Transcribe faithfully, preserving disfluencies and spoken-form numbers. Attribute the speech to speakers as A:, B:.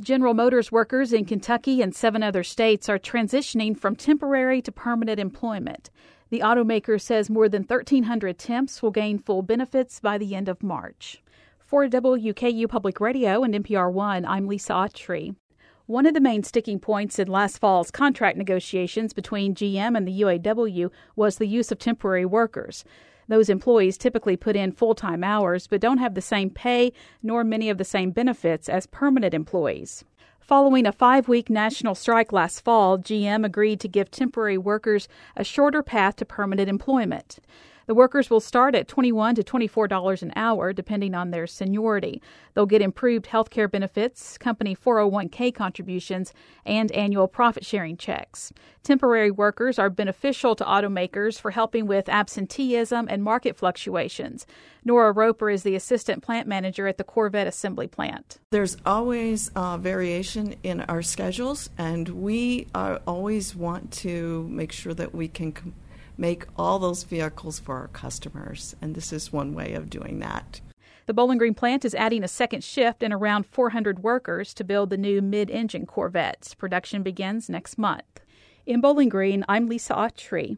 A: General Motors workers in Kentucky and seven other states are transitioning from temporary to permanent employment. The automaker says more than thirteen hundred temps will gain full benefits by the end of March. For W K U Public Radio and N P R One, I'm Lisa Autry. One of the main sticking points in last fall's contract negotiations between G M and the U A W was the use of temporary workers. Those employees typically put in full-time hours but don't have the same pay nor many of the same benefits as permanent employees. Following a five-week national strike last fall, G M agreed to give temporary workers a shorter path to permanent employment. The workers will start at twenty-one to twenty-four dollars an hour, depending on their seniority. They'll get improved health care benefits, company four oh one k contributions, and annual profit-sharing checks. Temporary workers are beneficial to automakers for helping with absenteeism and market fluctuations. Nora Roper is the assistant plant manager at the Corvette assembly plant.
B: There's always uh, variation in our schedules, and we uh, always want to make sure that we can com- make all those vehicles for our customers, and this is one way of doing that.
A: The Bowling Green plant is adding a second shift and around four hundred workers to build the new mid-engine Corvettes. Production begins next month. In Bowling Green, I'm Lisa Autry.